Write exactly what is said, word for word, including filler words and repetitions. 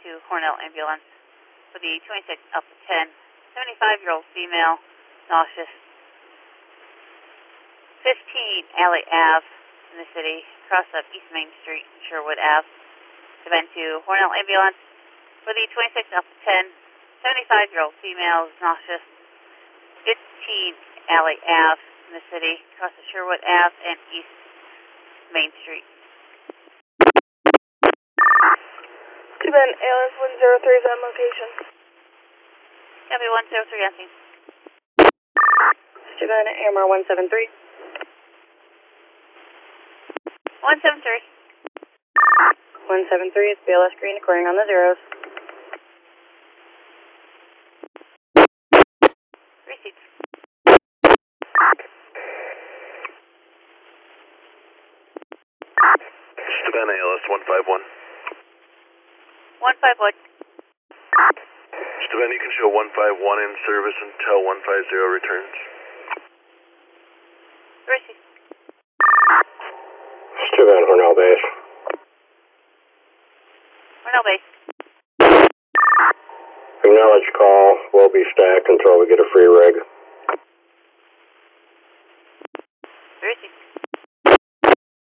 to Hornell Ambulance for the twenty-six up to ten, seventy-five-year-old female, nauseous. fifteen Alley Ave in the city, cross up East Main Street, Sherwood Ave. Event to Hornell Ambulance for the twenty-six up to ten, seventy-five-year-old female, nauseous. fifteen Alley Ave in the city, cross of Sherwood Ave and East Main Street. Cuban Alice one zero three is on location. Copy one zero three, on scene. Cuban A M R one seven three. one seven three. one seven three is B L S Green, occurring on the zeros. Receipts. Savannah A L S one five one. one five one. Savannah, you can show one five one in service until one five zero returns. Receipts. Savannah, Hornell Base. Hornell Base. Acknowledge call. We'll be stacked until we get a free rig.